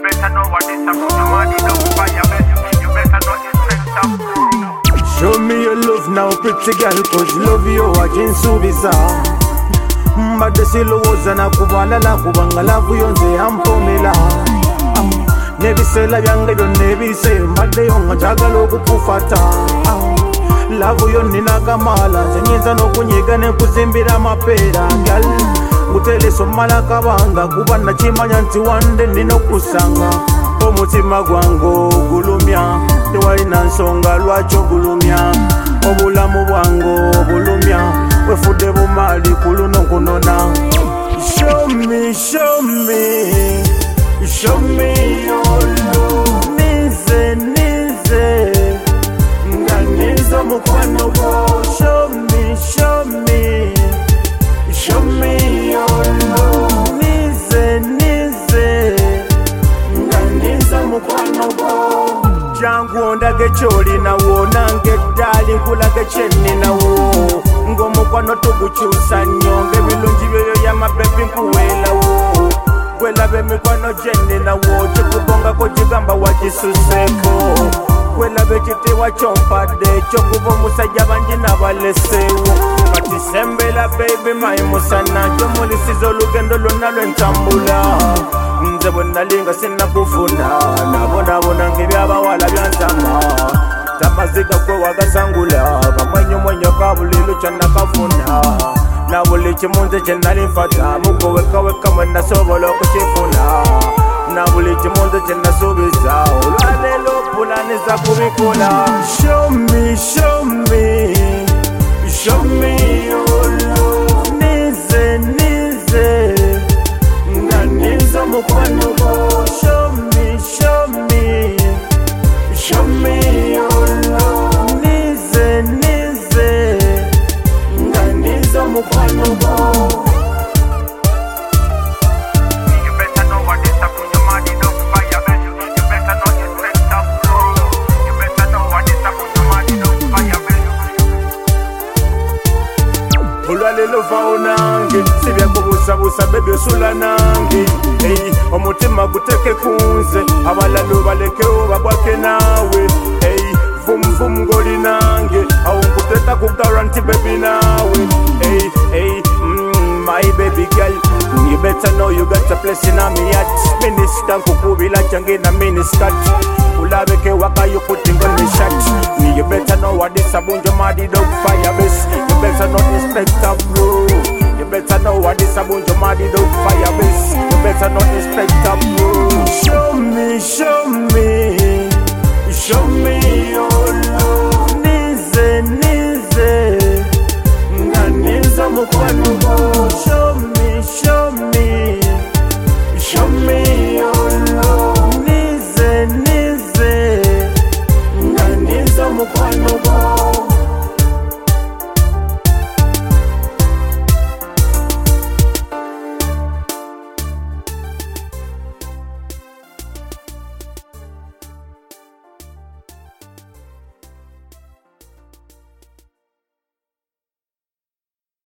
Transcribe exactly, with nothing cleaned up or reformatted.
better know what is up. Your money don't fire best. You better know it's straight up. Show me your love now, pretty girl, cause love you ajinsubisa. Mbade silowoza na kubalala kubanga lavu yonze ampomela. Nebisela byange byo nebise mbade yonga njagala okukufata. Lavu yonnina kamala zenyinza n'okunyiga ne kuzimbira amapeera gal ngutele somala kabanga kuba nakimanya nti wande nina okusanga omutima gwange ogulumya tewalina nsonga lwaki ogulumya obulamu bwange obulumya wefudde bumaali ku luno kunona. Show me, show me, show me your love. Nize, nize nga nizo mukwano gwo. Show me, show me, show me your love. Nize, nize nga nizo mukwano gwo. Jangu ondage kyolinawo nange eddali nkulage kyenninawo ng'omukwano tugukyusa nnyo ng'ebirungi byoyo y'amabebi nkuweelawo gwelabe emikwano gyenninawo kyekubongako gigamba wagisuseeko gwelabe ekitiibwa kyompadde ekyokuba omusajja bangi nabaleseewo kati sembera bebi mayi musana gyomulisiza olugendo lwonna lwentambula nze bwe nali nga sinnakufuna nabonabona ng'ebyabawala byanzama tamaziga gwe wagasangula kamwenyumwenyo ka buli lukya nakafuna na buli kimu nze kye nali nfata mugo wekaweka mwe nasobola okukifuna na buli kimu nze kye nasuubiza olwaleero pulaniza kubikola. Show me, show me, show me your love. Nize, nize nga nizo mukwano gwo. Show me, show me, show me your love. Nize, nize nga nizo mukwano gwo. You better know what is up. Your money don't fire best. You better know it's straight up. You better know what is up. Your money don't fire best. Olwaleero vaawo nange sibyakubuusabuusa bebi osula nange hey, omutima guteeke ku nze abalala obalekewo bagwake naawe hey, vumvum ng'oli nange awo nkuteeka ku garanti bebi naawe hey, hey, mm, my baby girl you better know you got a place in me heart. Minister nkukubila kyange na miniskirt ulabeke waka you putting on the shot. You better know what this abunjo madi dog fire base. You better know this spectre bro. You better know what this abunjo madi dog fire base. You better know this spectre bro. Show me, show me, show me your love. Nize, nize nga nizo mukwano gwo.